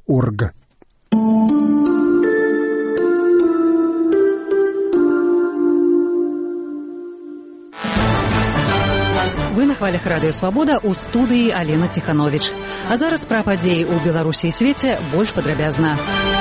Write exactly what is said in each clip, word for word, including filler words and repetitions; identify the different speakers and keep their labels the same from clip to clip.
Speaker 1: орг.
Speaker 2: Вы на хвалях Радыё Свабода, у студыі Алена Ціхановіч. А зараз пра падзеі ў Беларусі і свеце больш падрабязна.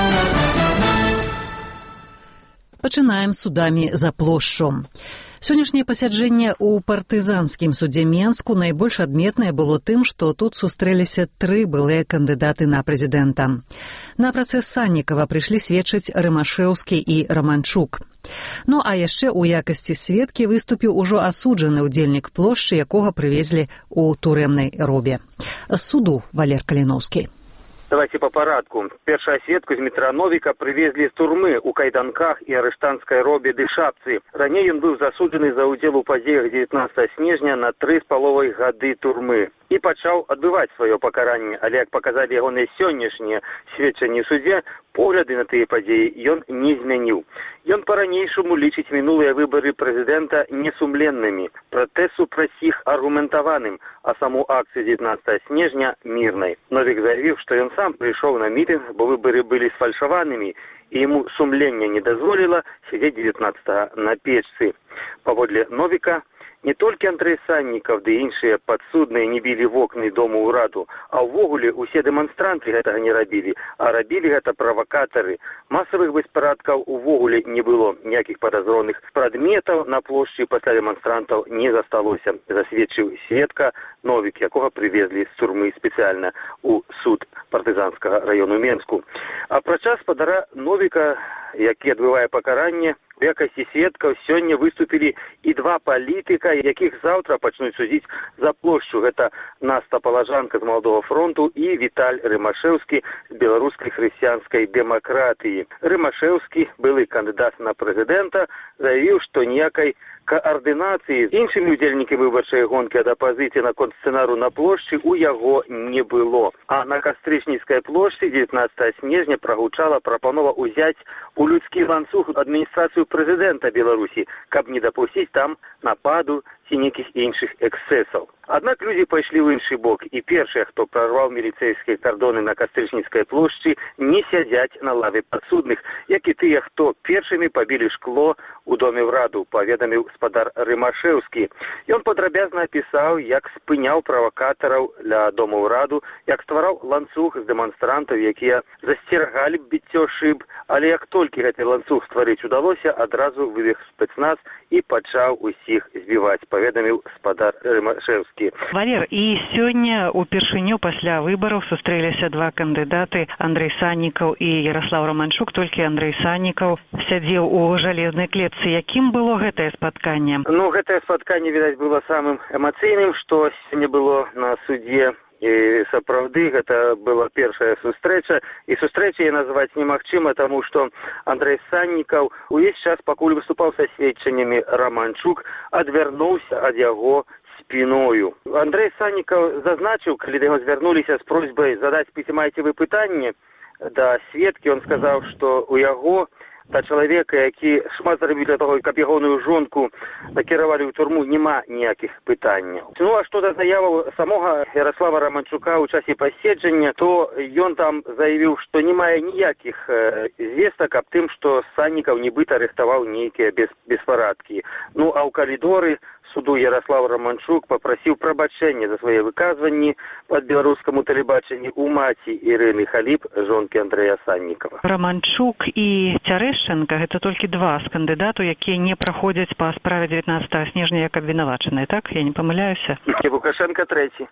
Speaker 2: Пачынаем судамі за плошчу. Сённяшняе пасяджэнне ў партызанскім судзе Менску найбольш адметнае было тым, што тут сустрэліся тры былыя кандыдаты на прэзідэнта. На працэс Саннікава прыйшлі сведчыць Рымашэўскі і Раманчук. Ну а яшчэ ў якасці сведкі выступіў ужо асуджаны ўдзельнік плошчы, якога прывезлі ў турэмнай робе. З суду Валер Каліноўскі.
Speaker 3: Давайте по парадку. Першую сведку з метра Новіка привезли з турмы у кайданках і арыштанцкай робе ды шапцы. Раней ён быў засуджаны за ўдзел у падзеях дзевятнаццатага снежня на тры з паловай гады турмы і пачаў адбываць сваё пакаранне, але як паказалі ягоныя сённяшнія сведчанні ў судзе, погляды на тыя падзеі ён не змяніў. Ён па-ранейшаму лічыць мінулыя выбары прэзідэнта несумленнымі, пратэст супраць іх аргументаваным, а саму акцыю дзевятнаццатага снежня мірнай. Новік заявіў, што ён сам прыйшоў на мітынг, бо выбары былі сфальшаванымі, і яму сумленне не дазволіла сядзець дзевятнаццатага на печцы. Паводле Новіка, не толькі Андрэй Саннікаў ды іншыя падсудныя не білі вокны дома ўраду, а ўвогуле усе дэманстранты гэтага не рабілі, а рабілі гэта правакатары. Масавых беспарадкаў увогуле не было, ніякіх падазроных прадметаў на плошчы пасля дэманстрантаў не засталося, засведчыў сведка Новік, якога прывезлі з турмы спецыяльна ў суд партызанскага раёну Менску. Апрача спадара Новіка, які адбывае пакаранне, у якасці сведкаў сёння выступілі і два палітыка, якіх заўтра пачнуць судзіць за плошчу. Гэта Наста Палажанка з Маладога фронту і Віталь Рымашэўскі з беларускай хрысціянскай дэмакратыі. Рымашэўскі, былы кандыдат на прэзідэнта, заявіў, што ніякай каардынацыі з іншымі ўдзельнікамі выбарчай гонкі ад апазіцыі наконт сцэнару на плошчы у яго не было. А на Кастрычніцкай плошчы дзевятнаццатага снежня прагучала прапанова ўзяць у людскі ланцуг адміністрацыю прэзідэнта Беларусі, каб не дапусціць там нападу ці нейкіх іншых эксцэсаў. Аднак людзі пайшлі ў іншы бок, і першыя, хто прарваў міліцэйскія кардоны на Кастрычніцкай плошчы, не сядзяць на лаве падсудных, як і тыя, хто першымі пабілі шкло у доме ўраду, паведаміў спадар Рымашэўскі. Ён падрабязна апісаў, як спыняў правакатараў ля дома ўраду, як ствараў ланцуг з дэманстрантаў, якія засцерагалі біццё шыб, але як толькі гэты ланцуг стварыць удалося, адразу выбег спецназ і пачаў усіх збіваць, паведаміў спадар Рымашэўскі.
Speaker 4: Валер, і сёння упершыню пасля выбараў сустрэліся два кандыдаты, Андрэй Саннікаў і Яраслаў Раманчук, толькі Андрэй Саннікаў сядзеў у жалезнай клетцы. Якім было гэтае спатканне?
Speaker 3: Ну, гэтае спатканне, відаць, было самым эмацыйным, што сёння было на судзе. І сапраўды гэта была першая сустрэча, і сустрэча я назваць немагчыма, таму што Андрэй Саннікаў увесь час, пакуль выступаў са сведчаннямі, Раманчук адвярнуўся ад яго спіною. Андрэй Саннікаў зазначыў, калі да яго звярнуліся з просьбай задаць пісьмайцевы пытанне да сведкі, ён сказаў, што у яго да чалавека, які шмат зрабіў для того, каб ягоную жонку накіравалі ў турму, няма ніякіх пытанняў. Ну, а што да заяваў самога Яраслава Раманчука ў часе паседжання, то ён там заявіў, што не мае ніякіх э, звестак аб тым, што Саннікаў нібыта рыхтаваў нейкія без, беспарадкі. Ну, а ў калідоры суду Яраслав Раманчук папрасіў прабачэння за свае выказванні пад беларускаму тэлебачанні ў маці Ірыны Халіп, жонкі Андрэя Саннікава.
Speaker 4: Раманчук і Цярэшчанка — гэта толькі два з кандыдатаў, якія не праходзяць па справе дзевятнаццатага снежня як абвінавачаныя, так? Я не памыляюся?
Speaker 3: І Лукашенка трэці.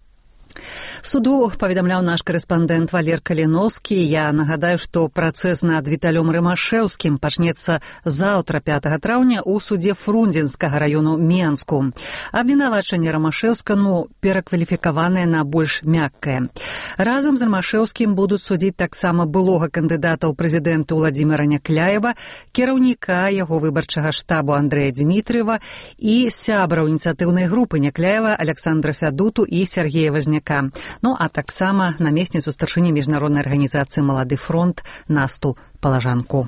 Speaker 2: Суду паведамляў наш корэспандэнт Валер Каліноўскі. Я нагадаю, што працэс над Віталём Рымашэўскім пачнецца заўтра, пятага траўня, у судзе Фрунзенскага раёну Менску. Абвінавачанне Рымашэўскаму перакваліфікаванае на больш мяккае. Разам з Рымашэўскім будуць судзіць таксама былога кандыдата ў прэзідэнты Уладзіміра Някляева, кіраўніка яго выбарчага штабу Андрэя Дзмітрыева і сябраў ініцыятыўнай групы Някляева Александра Фядуту і Сергея Вазняка. Ну, а таксама намесніцу старшыні міжнароднай арганізацыі «Малады фронт» Насту Палажанку.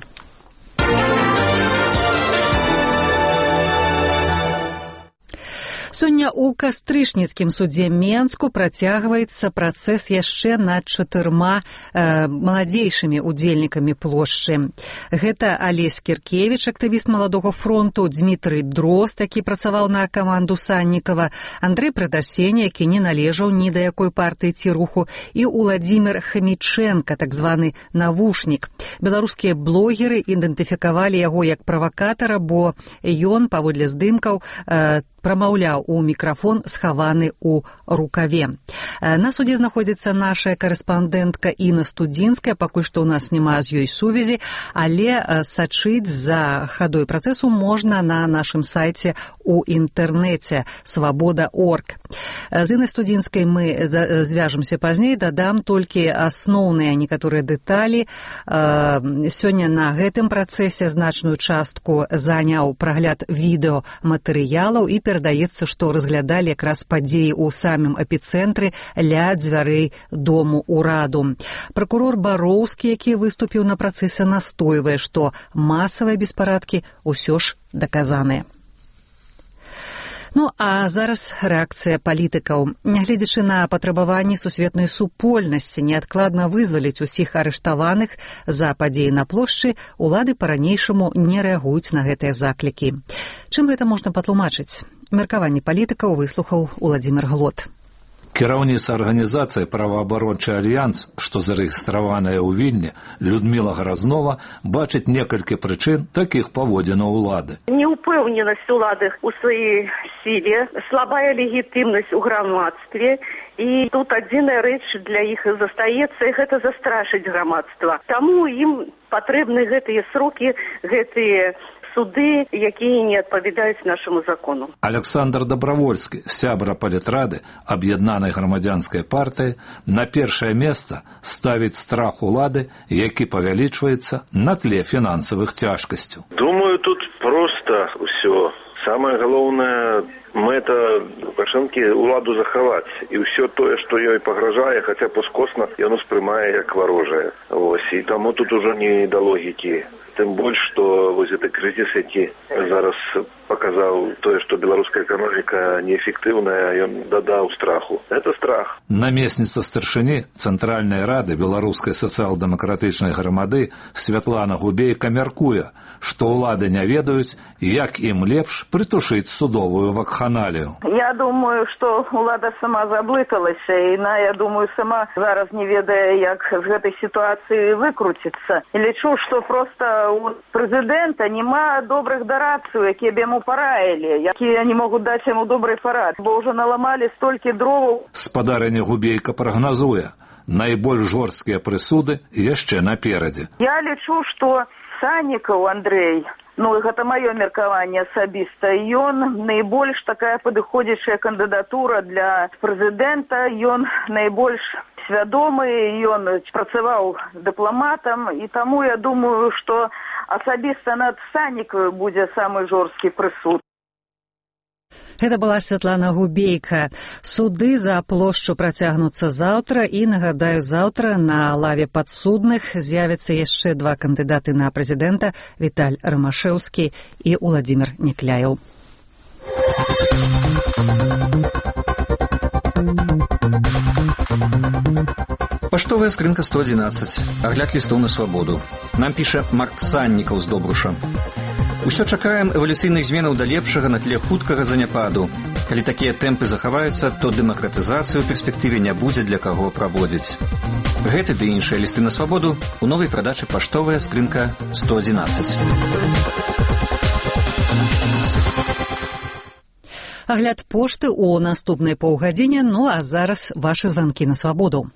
Speaker 2: Сёння ў кастрычніцкім судзе Менску працягваецца працэс яшчэ над чатырма э, маладзейшымі удзельнікамі плошчы. Гэта Алесь Кіркевіч, актывіст Маладога фронту, Дмітрый Дрозд, які працаваў на каманду Саннікава, Андрэй Прадасень, які не належаў ні да якой партыі ці руху, і Уладзімір Хамічэнка, так званы навушнік. Беларускія блогеры ідэнтыфікавалі яго як правакатара, бо ён, паводле здымкаў, э, прамаўляў у мікрафон, схаваны ў рукаве. На судзе знаходзіцца наша карэспандэнтка Інна Студзінская, пакуль што ў нас няма з ёй сувязі, але сачыць за хадой працэсу можна на нашым сайце у інтэрнэце свабода точка орг. З Іннай Студзінскай мы звяжемся пазней, дадам толькі асноўныя некаторыя дэталі. Сёння на гэтым працэсе значную частку заняў прагляд відэаматэрыялаў і перадаецца, што разглядалі якраз падзеі ў самім эпіцэнтры ля дзвярэй дому ўраду. Пракурор Бароўскі, які выступіў на працэсе, настойвае, што масавыя беспарадкі ўсё ж даказаныя. Ну, а зараз рэакцыя палітыкаў. Нягледзячы на патрабаванні сусветнай супольнасці неадкладна вызваліць усіх арыштаваных за падзеі на плошчы, улады па-ранейшаму не рэагуюць на гэтыя заклікі. Чым гэта можна патлумачыць? Меркаванні палітыкаў выслухаў Уладзімір Глот.
Speaker 1: Кіраўніца арганізацыі «Праваабарончы альянс», што зарэгістраваная ў Вільні, Людміла Грознова, бачыць некалькі прычын такіх паводзінаў улады.
Speaker 5: Неупэўненасць улады ў сваёй сіле, слабая легітымнасць у грамадстве, і тут адзіная рэч для іх застаецца, і гэта застрашыць грамадства. Таму ім патрэбны гэтыя срокі, гэтыя суды, якія не адпавядаюць нашаму закону.
Speaker 1: Александр Добровольскі, сябра палітрады аб'яднанай грамадзянскай партыі, на першае месца ставіць страх улады, які павялічваецца на тле фінансавых цяжкасцяў.
Speaker 6: Думаю, тут проста ўсё. Самая галоўная мэта Лукашэнкі уладу захаваць. І ўсё тое, што ёй пагражае, хаця паскосна, ён успрымае як варожае. Ось, і таму тут ужо не да логікі. Тым больш, што вось гэты крызіс, які зараз паказаў тое, што беларуская эканоміка неэфектыўная, ён дадаў страху. Это страх.
Speaker 1: Намесніца старшыні Цэнтральнай рады беларускай сацыял-дэмакратычнай грамады Святлана Губейка мяркуе, што ўлады не ведаюць, як ім лепш прытушыць судовую вакханалію.
Speaker 5: Я думаю, што ўлада сама заблыталася, і на, я думаю, сама зараз не ведае, як з гэтай сітуацыі выкруціцца. Лічу, што проста у прэзідэнта няма добрых дарадцаў, якія б яму параілі, якія не могуць даць яму добрый парад, бо ўжо наламалі столькі дроваў.
Speaker 1: Спадарыня Губейка прагназуе, найбольш жорсткія прысуды яшчэ наперадзе.
Speaker 5: Я лічу, што Саннікаў Андрэй, ну, гэта маё меркаванне асабіста, ён найбольш такая падыходзячая кандыдатура для прэзідэнта, ён найбольш свядомы, ён працаваў дыпламатам, і таму я думаю, што асабіста над Саннікавым будзе самы жорсткі прысуд.
Speaker 2: Гэта была Святлана Губейка. Суды за плошчу працягнуцца заўтра, і, нагадаю, заўтра на лаве падсудных з'явяцца яшчэ два кандыдаты на прэзідэнта – Віталь Рамашэўскі і Уладзімір Некляеў.
Speaker 7: Паштовая скрынка сто адзінаццаць. Агляд лістоў на свабоду. Нам піша Марк Саннікаў з Добруша. Усё чакаем эвалюцыйных зменаў да лепшага на тле хуткага заняпаду. Калі такія тэмпы захаваюцца, то дэмакратызацыю ў перспектыве не будзе для каго праводзіць. Гэты ды іншыя лісты на свабоду у новай прадачы паштовая скрынка сто адзінаццаць.
Speaker 2: Агляд пошты ў наступнай паўгадзіне, ну а зараз вашы званкі на свабоду.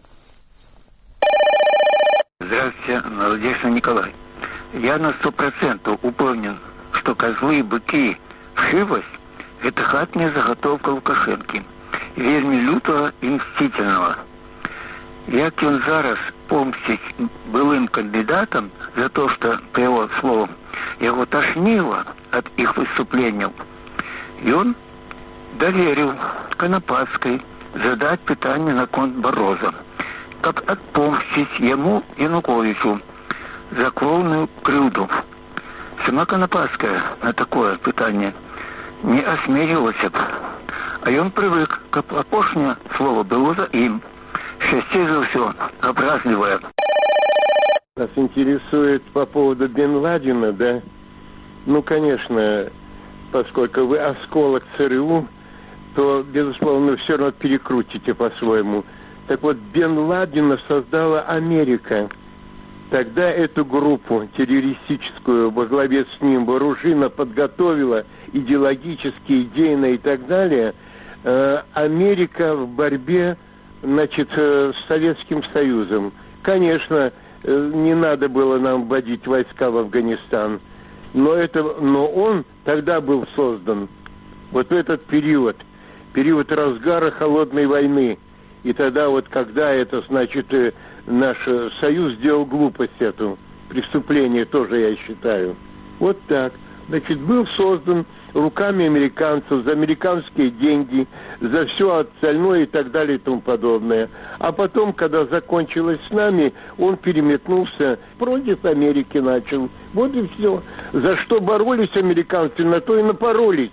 Speaker 8: Здравствуйте, Надежда Николай. Я на сто процентов упевнен, что козлы, быки, вшивость – это хатняя заготовка Лукашенки, вельми лютого и мстительного. Як он зараз помстить былым кандидатам за то, что, по его словам, его тошнило от их выступлений, и он доверил Конопадской задать питание на конт Бороза, как отпомстить ему, Януковичу, за кровную крюду. Сама Конопадская на такое питание не осмелилась бы. А ён прывык, каб апошняе слово было за ім. Часцей за ўсё абразлівае.
Speaker 9: Нас интересует по поводу Бен Ладена, да? Ну, конечно, поскольку вы осколок ЦРУ, то, безусловно, все равно перекрутите по-своему. Так вот, Бен Ладена создала Америка. Тогда эту группу террористическую во главе с ним вооруженно подготовила, идеологически, идейно и так далее. Америка в борьбе, значит, с Советским Союзом. Конечно, не надо было нам вводить войска в Афганистан, но, это, но он тогда был создан. Вот в этот период, период разгара холодной войны. И тогда вот, когда это, значит, наш Союз сделал глупость эту, преступление тоже, я считаю. Вот так. Значит, был создан руками американцев, за американские деньги, за все остальное и так далее и тому подобное. А потом, когда закончилось с нами, он переметнулся против Америки начал. Вот и все. За что боролись американцы, на то и напоролись.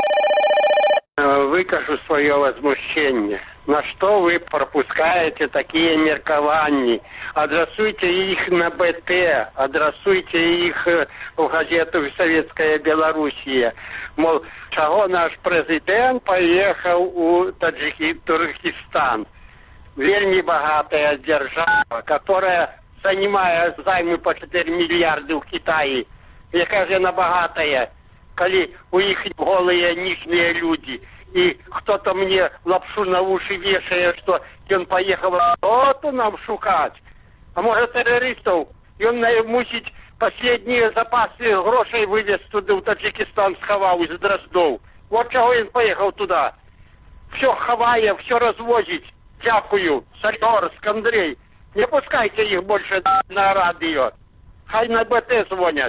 Speaker 10: Выкажу свое возмущение. На что вы пропускаете такие меркования? Адресуйте их на БТ, адресуйте их в газету «Советская Белоруссия». Мол, чего наш президент поехал у Таджикистан? Вельми богатая держава, которая занимает займы по четыре миллиарда в Китае. Яка же она богатая, коли у них голые нижние люди. И кто-то мне лапшу на уши вешает, что он поехал вот нам шукать. А может террористов, и он мусить последние запасы грошей вывез туда, в Таджикистан, сховал из Дроздов. Вот чего он поехал туда. Все ховая, все развозить. Дякую, Сальторск, Андрей. Не пускайте их больше на радио. Хай на БТ звонят.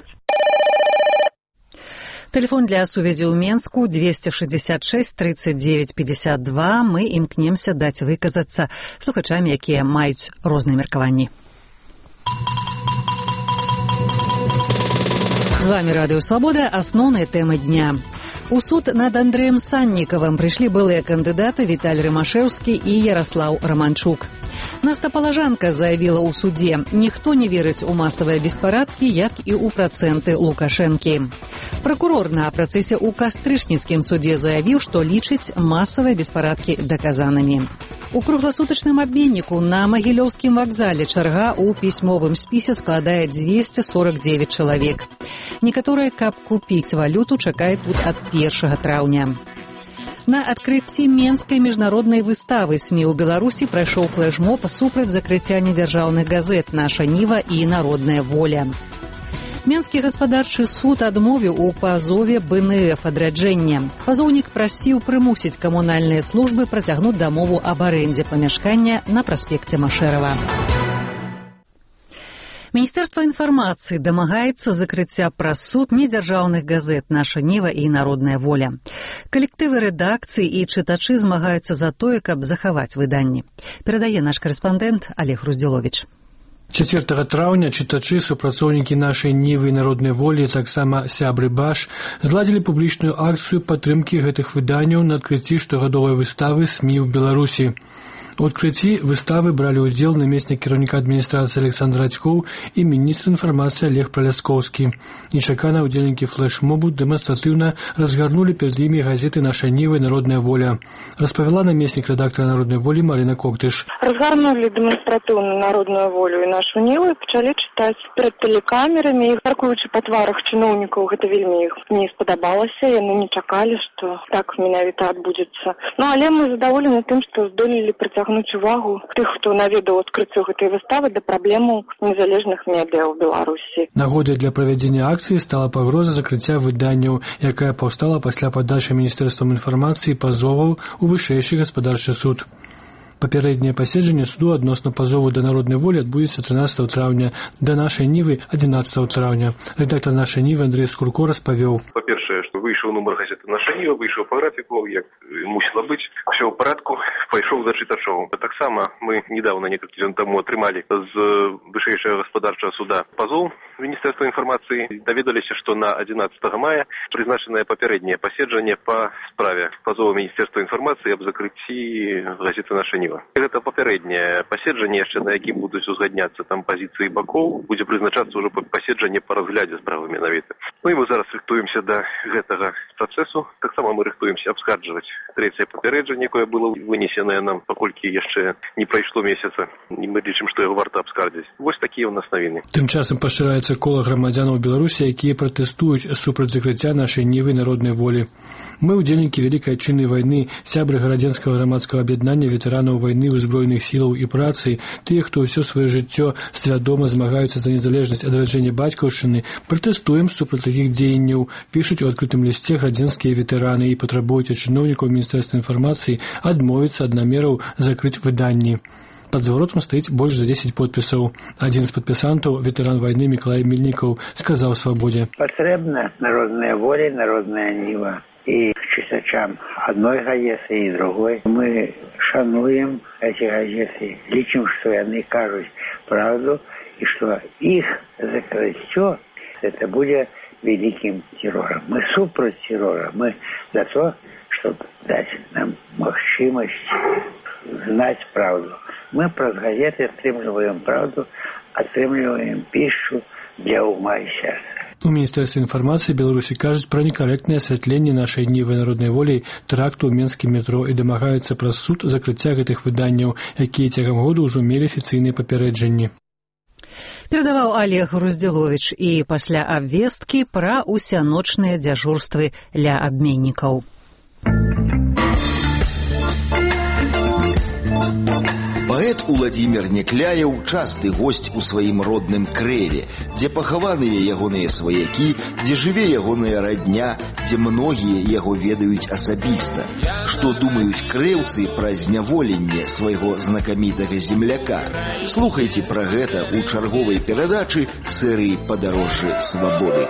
Speaker 2: Телефон для сувязі ў Менску двести шестьдесят шесть тридцать девять пятьдесят два. Мы імкнемся даць выказацца слухачам, якія маюць розныя меркаванні. З вами Радыё Свабода. Асноўныя тэмы дня. У суд над Андреем Санникавым прыйшлі былыя кандыдаты Віталь Рымашэўскі і Яраслаў Раманчук. Настапалажанка заявіла ў судзе: ніхто не верыць у масавыя беспарадкі, як і ў працэнты Лукашэнкі. Пракурор на працэсе ў кастрычніцкім судзе заявіў, што лічыць масавыя беспарадкі даказанымі. У кругласутачным абменніку на Магілёўскім вакзале чарга ў пісьмовым спісе складае двести сорок девять чалавек. Некаторыя, каб купіць валюту, чакаюць тут ад першага траўня. На адкрыцці Менскай міжнароднай выставы СМІ ў Беларусі прайшоў флэшмоб супраць закрыцця недзяржаўных газет «Наша Ніва» і «Народная воля». Менскі гаспадарчы суд адмовіў у пазове бэ эн эф адраджэння. Пазоўнік прасіў прымусіць камунальныя службы працягнуць дамову аб арэндзе памяшкання на праспекце Машэрава. Міністэрства інфармацыі дамагаецца закрыцця праз суд недзяржаўных газет «Наша Ніва» і «Народная воля». Калектывы рэдакцыі і чытачы змагаюцца за тое, каб захаваць выданні. Перадае наш карэспандэнт Олег Руздзіловіч.
Speaker 11: чацвёртага траўня чытачы, супрацоўнікі «Нашай Нівы» і «Народнай волі», таксама сябры БАШ, зладзілі публічную акцыю падтрымкі гэтых выданняў на адкрыцці штогадовай выставы СМІ ў Беларусі. У адкрыцці выставы бралі ўдзел намеснік кіраўніка адміністрацыі Александр Радзькоў і міністр інфармацыі Олег Праляскоўскі. Нечакана ўдзельнікі флэшмобу дэманстратыўна разгарнулі перад імі газеты «Наша Ніва» і «Народная воля», распавяла намеснік рэдактара «Народнай волі» Марина Коктыш.
Speaker 12: Разгарнули дэманстратыўна «Народную волю» і «Нашу Ніву» і пачалі чытаць перад тэлекамерамі. І мяркуючы па тварах чыноўнікаў, гэта вельмі іх не спадабалася. Яны не чакалі, што так менавіта адбудзецца. Ну, але мы задаволены тым, што здолелі прыцягнуць увагу тых, хто наведаў адкрыццё гэтай выставы да праблемаў незалежных медыа ў Беларусі.
Speaker 11: Нагодай для правядзення акцыі стала пагроза закрыцця выданняў, якая паўстала пасля падачы міністэрствам інфармацыі пазоваў у вышэйшы гаспадарчы суд. Папярэдняе паседжанне суду адносна пазову да «Народнай волі» адбудзецца трынаццатага траўня, да «Нашай Нівы» адзінаццатага траўня. Рэдактар «Нашай Нівы» Андрей Скурко распавёў.
Speaker 13: Па-першае,
Speaker 6: першае, што выйшаў нумар газеты «Наша Ніва», выйшаў па графіку, як мусіла быць, все ў парадку, пайшоў да чытачоў. Таксама мы недавно, некалькі дзён таму, атрымалі з вышэйшага гаспадарчага суда пазоў Міністэрства інфармацыі. Даведаліся, што на адзінаццатага мая прызначанае папярэдняе паседжанне па справе пазова Міністэрства інфармацыі аб закрыцці газеты «Наша Ніва». Гэта папярэдняе паседжанне, яшчэ на якім будуць узгадняцца там пазіцыі бакоў, будзе прызначацца ўжо паседжанне па разглядзе справы менавіта. Ну і мы зараз рыхтуемся да гэтага працэсу. Таксама мы рыхтуемся абскарджваць трэцяе папярэджанне, якое было вынесенае нам, паколькі яшчэ не прайшло месяца, і мы лічым, што яго варта абскардзіць. Вось такія ў нас навіны.
Speaker 11: Тым часам пашыраецца кола грамадзянаў Беларусі, якія пратэстуюць супраць закрыцця нашай Нівы народнай волі. Мы ўдзельнікі Вялікай Адчыннай вайны, сябры гарадзенскага грамадскага аб'яднання ветэранаў вайны, узброеных сілаў і працы, тыя, хто ўсё сваё жыццё свядома змагаюцца за незалежнасць адраджэння бацькаўшчыны, пратэстуем супраць такіх дзеянняў, пішуць у адкрытым лісце градзенскія ветэраны і патрабуюць ад чыноўнікаў Міністэрства інфармацыі адмовіцца ад намераў закрыць выданні. Пад зваротам стаіць больш за дзесяць подпісаў. Адзін з падпісантаў, ветэран вайны Мікалай Мельнікаў, сказаў «Свабодзе».
Speaker 13: Патрэбна народная воля, народная Ніва. І чытачам адной газеты і другой. Мы шануем эти газеты, лічым, што яны кажуць правду, і што іх закрыццё это будзе великим террором. Мы супраць террора. Мы за то, чтобы дать нам махчимость знать правду. Мы праз газеты атрымліваем правду, атрымліваем пищу для ума и сердца.
Speaker 11: У Міністэрстве інфармацыі Беларусі кажуць пра некарэктнае асвятленне нашай Нівы народнай волі тэракту ў мінскім метро і дамагаюцца праз суд закрыцця гэтых выданняў, якія цягам году ўжо мелі афіцыйныя папярэджанні.
Speaker 2: Перадаваў Олег Груздзіловіч і пасля абвесткі пра усяночныя дзяжурствы ля абменнікаў.
Speaker 14: Паэт Уладзімір Някляеў часты госць у сваім родным Крэве, дзе пахаваныя ягоныя сваякі, дзе жыве ягоная радня, дзе многія яго ведаюць асабіста. Што думаюць крэўцы пра зняволенне свайго знакамітага земляка? Слухайце пра гэта ў чарговай перадачы серыі «Падарожжы свабоды».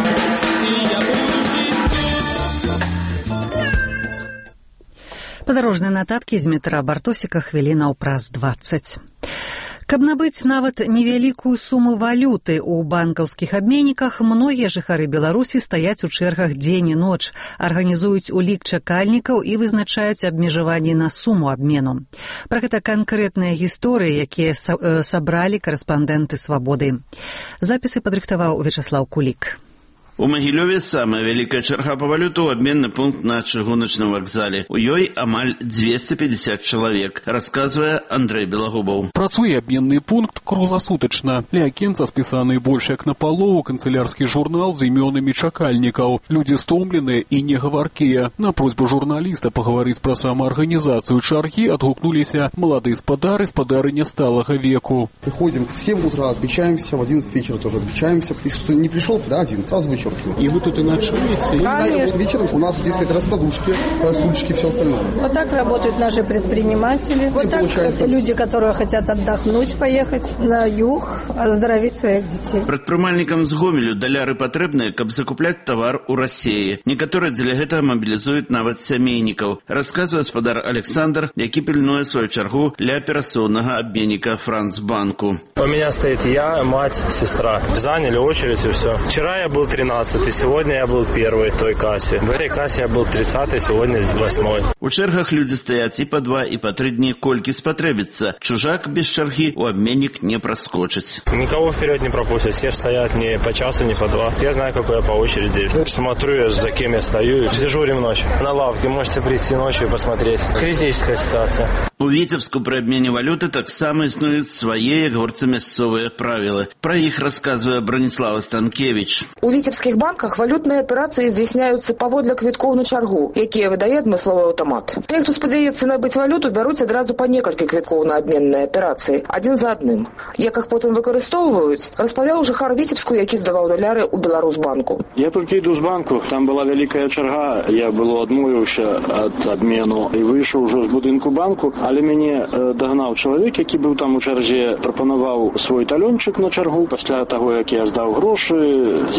Speaker 2: Падарожныя нататкі з метра Бартосіка хвілінаў праз дваццаць. Каб набыць нават невялікую суму валюты ў банкаўскіх абменніках, многія жыхары Беларусі стаяць у чэргах дзень і ноч, арганізуюць улік чакальнікаў і вызначаюць абмежаванні на суму абмену. Пра гэта канкрэтныя гісторыі, якія сабралі карэспандэнты «Свабоды». Запісы падрыхтаваў Вячаслаў Кулік.
Speaker 15: У Магілёве самая вялікая чарга па валюту ў абменны пункт на чыгуначным вакзале. У ёй амаль дзвесце пятьдесят чалавек, расказвае Андрэй Белагубаў.
Speaker 16: Працуе абменны пункт кругласутачна. Ля акенца спісаны больш як напалову канцылярскі журнал з імёнамі чакальнікаў. Людзі стомленыя і негаваркія. На просьбу журналіста пагаварыць пра самаарганізацыю чаргі адгукнуліся маладыя спадары, спадарыня сталага веку.
Speaker 17: Приходим в семь утра, отмечаемся, в одиннадцать вечера тоже отмечаемся. Если кто не пришел, да, один, сразу вычеркиваем.
Speaker 16: И вы тут и ночуете?
Speaker 17: Конечно. Вечером у нас здесь стоят раскладушки, стульчики, все остальное.
Speaker 18: Вот так работают наши предприниматели. Вот так люди, которые хотят отдохнуть, поехать на юг, оздоровить своих детей.
Speaker 15: Прадпрымальнікам з Гомелю даляры патрэбныя, каб закупляць тавар у Расіі. Некаторыя дзеля гэтага мабілізуюць нават сямейнікаў. Расказвае спадар Александр, які пільнуе сваю чаргу ля аперационного обменника Францбанку.
Speaker 19: У меня стоит я, мать, сестра. Заняли очередь и все. Вчера я был тринадцатый, сегодня я был первый в той кассе. В этой кассе я был тридцатый, сегодня восьмой.
Speaker 15: У чэргах людзі стаяць і па два, і па тры дні, колькі спатрэбіцца. Чужак без чаргі у обменник не проскочить.
Speaker 19: Никого вперед не пропустят, все стоят не по часу, не по два. Я знаю, какой я по очереди. Смотрю, за кем я стою. Дежурим ночью. На лавке можете прийти ночью и посмотреть. Критическая ситуация.
Speaker 15: У Віцебску пры абмене валюты таксама існуюць свае, як говорится, мясцовыя правілы. Пра іх расказвае Браніслава Станкевич.
Speaker 20: У віцебскіх банках валютныя аперацыі здзяйсняюцца паводле квіткоў на чаргу, якія выдае адмысловы аўтамат. Тыя, хто спадзяецца набыць валюту, бяруць адразу па некалькі квіткоў на абменныя аперацыі, адзін за адным. Як іх потым выкарыстоўваюць, распавяў жыхар Віцебску, які здаваў даляры ў Беларусбанку.
Speaker 21: Я толькі іду з банку, там была вялікая чарга, я было адмовіўся ад адмену і выйшаў ужо з будынку банку, але мяне дагнаў чалавек, які быў там у чарзе, прапанаваў свой талёнчык на чаргу. Пасля таго, як я здаў грошы, замежныя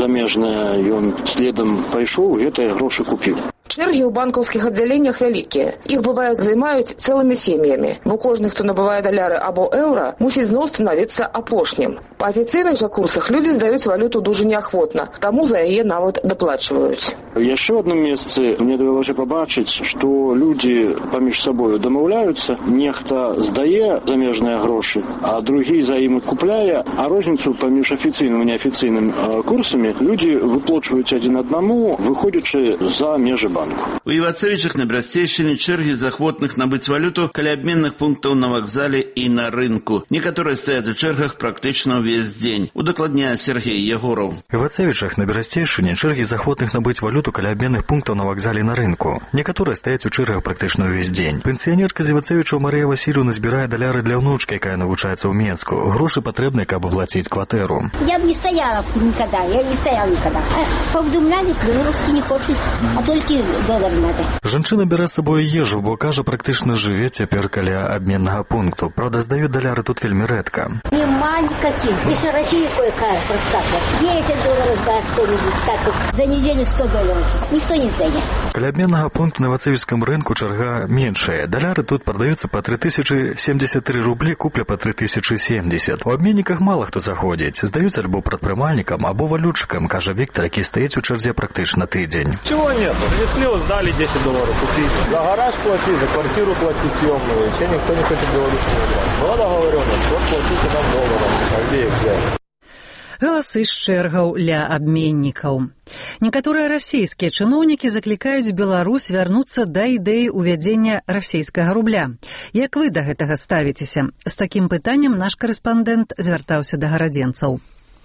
Speaker 21: галоўнае, ён следам пайшоў, гэтыя грошы купіў.
Speaker 20: Чэргі ў банкаўскіх аддзяленнях вялікія. Іх, бывае, займаюць цэлымі сем'ямі, бо кожны, хто набывае даляры або еўра, мусіць зноў становіцца апошнім. Па афіцыйных жа курсах людзі здаюць валюту дужа неахвотна, таму за яе нават даплачваюць.
Speaker 21: Яшчэ ў адным месцы мне давялося пабачыць, што людзі паміж сабою дамаўляюцца, нехта здае замежныя грошы, а другі за ім купляе, а розніцу паміж афіцыйным і неафіцыйным курсамі людзі выплачваюць адзін аднаму, выходзячы за межы банку.
Speaker 15: У Івацевічах на Брасцейшчыне чэргі захвотных набыць валюту каля абменных пунктаў на вакзале і на рынку. Некаторыя стаяць у чэргах практычна ўвесь дзень. Удакладняе Сергей Егоров.
Speaker 4: У Івацевічах на Брасцейшчыне чэргі захвотных набыць валюту каля абменных пунктаў на вакзале і на рынку. Некаторыя стаяць у чэргах практычна ўвесь дзень. Пенсіянерка з Івацевічаў Марыя Васильевна збірае даляры для ўнучкі, якая навучаецца ў Менску. Грошы патрэбны, каб аплаціць кватэру.
Speaker 22: Я б не стаяла никогда, я не стояла никогда. Повдумляли, белорусские не хочет, а только доллар надо.
Speaker 4: Жанчына бярэ з сабою ежу, бо, кажа, практычна жыве цяпер каля абменнага пункту. Правда, здаюць даляры тут вельмі рэдка.
Speaker 22: Нема никаких. Если Россия кое-какая проскакивает, десять долларов сдаст кто-нибудь, так за неделю сто долларов. Никто не сдает.
Speaker 4: Каля абменнага пункту на Івацевічскім рынку чарга меншая. Даляры тут прадаюцца па тры тысячы семьдесят три рублі, купля па тры тысячы семьдесят. У абменніках мала хто заходзіць. Здаюць альбо прадпрымальнікам, або валютчыкам, кажа Віктор, які стаіць у чарзе практычна тыдзень.
Speaker 19: Чего нет? Если вот сдали десять долларов, купить. За гараж платить, за квартиру платить съемную. Еще никто не хочет белорусскую брать. Была договоренность, вот платите нам долларом. А где их взять?
Speaker 2: Галасы з чэргаў ля абменнікаў. Некаторыя расійскія чыноўнікі заклікаюць Беларусь вярнуцца да ідэі ўвядзення расійскага рубля. Як вы да гэтага ставіцеся? З такім пытаннем наш корэспандэнт звяртаўся да гарадзенцаў.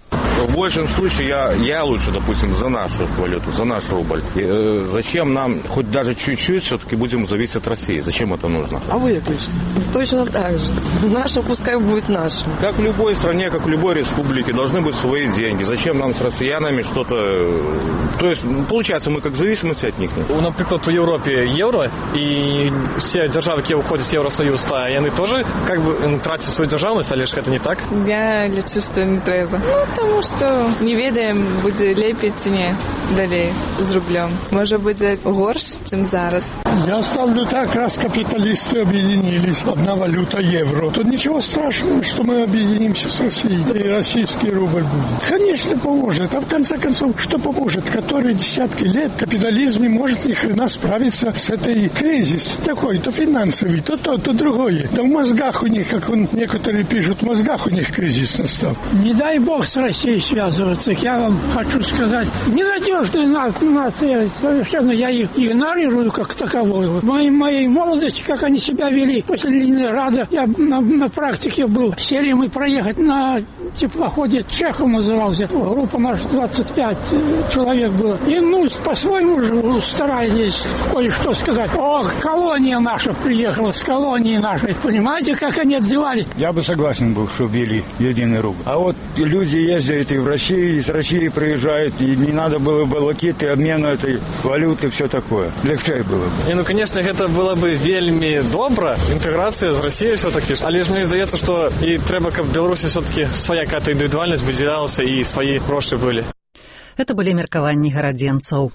Speaker 23: В большем случае я, я лучше, допустим, за нашу валюту, за наш рубль. И, э, зачем нам хоть даже чуть-чуть все-таки будем зависеть от России? Зачем это нужно?
Speaker 24: А вы ответите? Точно так же. Наша пускай будет наша.
Speaker 23: Как в любой стране, как в любой республике должны быть свои деньги. Зачем нам с россиянами что-то... То есть, получается, мы как в зависимости от них.
Speaker 19: Например, в Европе евро, и все державы, которые уходят в Евросоюз, то они тоже как бы тратят свою державность, а лишь это не так?
Speaker 25: Я лічу, что не треба. Ну, тому что не ведаем, будзе лепей ці не далей з рублем. Можа будзе горш, чым зараз.
Speaker 26: Я ставлю так, раз капиталисты объединились, одна валюта евро. Тут ничего страшного, что мы объединимся с Россией, и российский рубль будет. Конечно, поможет. А в конце концов, что поможет? Которые десятки лет капитализм не может ни хрена справиться с этой кризисом. Такой, то финансовый, то то, то другое. Да в мозгах у них, как он, некоторые пишут, в мозгах у них кризис настал.
Speaker 27: Не дай бог с Россией связываться. Я вам хочу сказать, ненадежная нация. Совершенно я их игнорирую как таковую. В моей, моей молодости, как они себя вели после Ленинграда, я на, на практике был. Сели мы проехать на теплоходе, Чехов назывался. Группа наша двадцать пять человек было. И ну, по-своему же старались кое-что сказать. Ох, колония наша приехала, с колонии нашей. Понимаете, как они отзывали?
Speaker 28: Я бы согласен был, что ввели единый рубль. А вот люди ездят и в России, из России приезжают, и не надо было бы лакеты, обмену этой валюты, все такое. Легче было бы.
Speaker 19: Не, ну, конечно, это было бы вельми добра, интеграция с Россией все-таки. Але ж мне здаецца, что и треба, каб Беларуси все-таки своя какая-то индивидуальность выделялась, и свои гроши были.
Speaker 2: Это были меркаванні гарадзенцаў.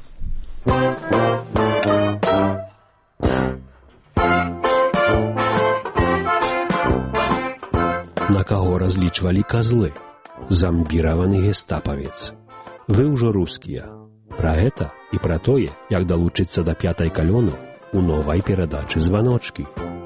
Speaker 29: На каго разлічвалі козлы? Замбіраваны гестапавец. Вы ўжо рускія. Пра гэта і пра тое, як далучыцца да пятай калёну у новай перадачы «Званочкі».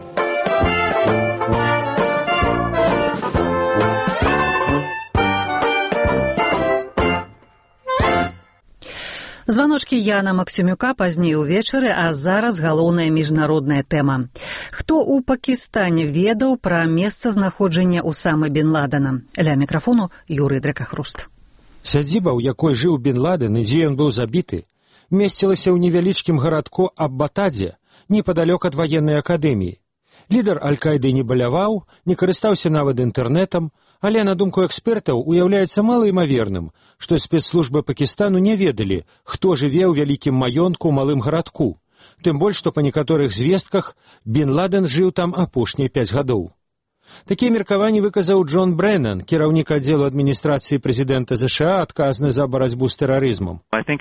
Speaker 2: Званочкі Яна Максімюка пазней увечары, а зараз галоўная міжнародная тэма. Хто ў Пакістане ведаў пра месцазнаходжанне Усамы бен Ладена? Ля мікрафону Юрый Дракахруст.
Speaker 30: Сядзіба, у якой жыў бен Ладен і дзе ён быў забіты, месцілася ў невялічкім гарадку Аббатадзе, непадалёк ад ваеннай акадэміі. Лідар Аль-Каіды не баляваў, не карыстаўся нават інтэрнэтам, але, на думку экспертаў, уяўляецца малаімаверным, што спецслужбы Пакістану не ведалі, хто жыве ў вялікім маёнтку ў малым гарадку. Тым больш, што па некаторых звестках бен Ладен жыў там апошнія пяць гадоў. Такія меркаванні выказаў Джон Бреннан, кіраўнік аддзелу адміністрацыі прэзідэнта ЗША, адказны за барацьбу з тэрарызмам.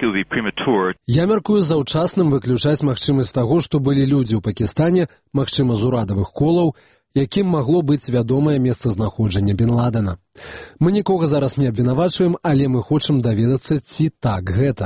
Speaker 1: Я мяркую заўчасным выключаць магчымасць таго, што былі людзі ў Пакістане, магчыма, з урадавых колаў, якім магло быць вядомае месцазнаходжанне Бен Ладена. Мы нікога зараз не абвінавачваем, але мы хочам даведацца, ці так гэта.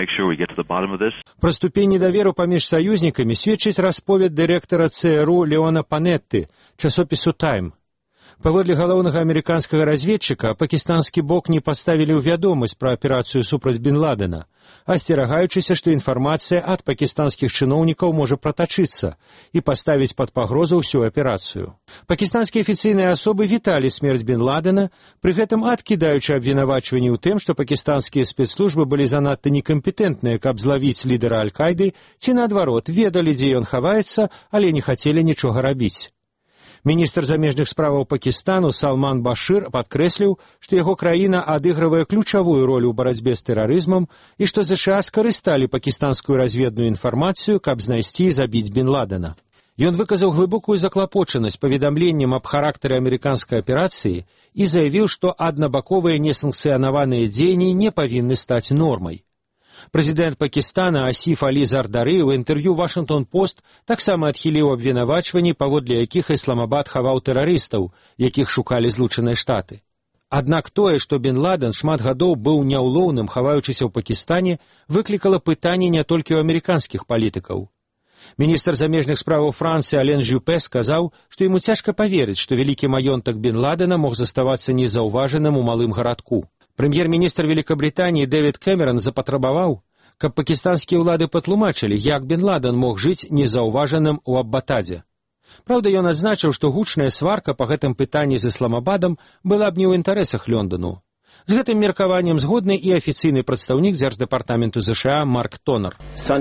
Speaker 30: Пра ступень недаверу паміж саюзнікамі сведчыць расповед дырэктара ЦРУ Леона Панетты, часопісу «Тайм». Паводле галоўнага амерыканскага разведчыка, пакістанскі бок не паставілі ў вядомасць пра аперацыю супраць Бен Ладена, асцерагаючыся, што інфармацыя ад пакістанскіх чыноўнікаў можа пратачыцца і паставіць пад пагрозу ўсю аперацыю. Пакістанскія афіцыйныя асобы віталі смерць Бен Ладена, пры гэтым адкідаючы абвінавачванні ў тым, што пакістанскія спецслужбы былі занадта некампетэнтныя, каб злавіць лідара Аль-Кайды, ці наадварот, ведалі, дзе ён хаваецца, але не хацелі нічога рабіць. Міністр замежных справаў Пакістану Салман Башыр падкрэсліў, што яго краіна адыгрывае ключавую ролю ў барацьбе з тэрарызмам і што ЗША скарысталі пакістанскую разведную інфармацыю, каб знайсці і забіць Бен Ладена. Ён выказаў глыбокую заклапочанасць паведамленнем аб характары амерыканскай аперацыі і заявіў, што аднабаковыя несанкцыянаваныя дзеянні не павінны стаць нормай. Прэзідэнт Пакістана Асіф Алі Зардары ў інтэрв'ю «Вашынгтон-Пост» таксама адхіліў абвінавачванні, паводле якіх Ісламабад хаваў тэрарыстаў, якіх шукалі Злучаныя Штаты. Аднак тое, што Бен Ладен шмат гадоў быў няўлоўным, хаваючыся ў Пакістане, выклікала пытанні не толькі ў амерыканскіх палітыкаў. Міністр замежных справаў Францыі Ален Жюпе сказаў, што яму цяжка паверыць, што вялікі маёнтак Бен Ладена мог заставацца незаўважаным у малым гарадку. Прэм'ер-міністр Великабрытаніі Дэвід Кэмерон запатрабаваў, каб пакістанскія ўлады патлумачылі, як Бен Ладен мог жыць незаўважаным у Аббатадзе. Праўда, ён адзначыў, што гучная сварка па гэтым пытанні з Ісламабадам была б не ў інтарэсах Лондону. З гэтым меркаваннем згодны і афіцыйны прадстаўнік дзярждэпартаменту ЗША Марк Тонер.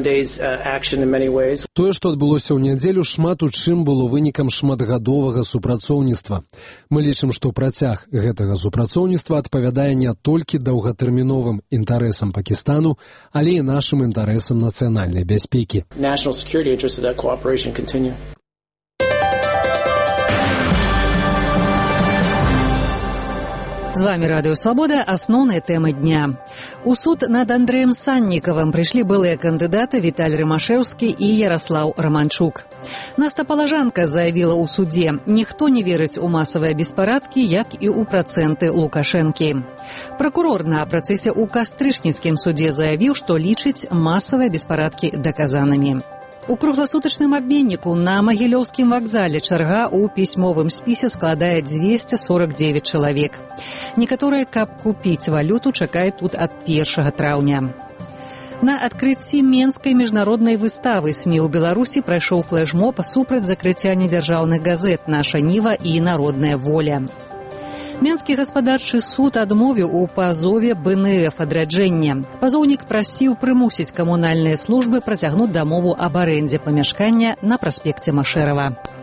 Speaker 1: Тое, што адбылося ў нядзелю, шмат у чым было вынікам шматгадовага супрацоўніцтва. Мы лічым, што працяг гэтага супрацоўніцтва адпавядае не толькі даўгатэрміновым інтарэсам Пакістану, але і нашым інтарэсам нацыянальнай бяспекі.
Speaker 2: З вами Радыё Свабода, асноўная тэма дня. У суд над Андрэем Саннікавым прыйшлі былыя кандыдаты Віталь Рымашэўскі і Яраслаў Раманчук. Наста Палажанка заявіла ў судзе, ніхто не верыць у масавыя беспарадкі, як і ў працэнты Лукашэнкі. Пракурор на працэсе ў кастрычніцкім судзе заявіў, што лічыць масавыя беспарадкі даказанымі. У кругласутачным абменніку на Магілёўскім вакзале чарга ў пісьмовым спісе складае дзвесце сорак дзевяць чалавек. Некаторыя, каб купіць валюту, чакаюць тут ад першага траўня. На адкрыцці Менскай міжнароднай выставы СМІ ў Беларусі прайшоў флэшмоб супраць закрыцця недзяржаўных газет «Наша Ніва» і «Народная воля». Менскі гаспадарчы суд адмовіў у пазове Бэ Эн Эф адраджэння. Пазоўнік прасіў прымусіць камунальныя службы працягнуць дамову аб арэндзе памяшкання на праспекце Машэрава.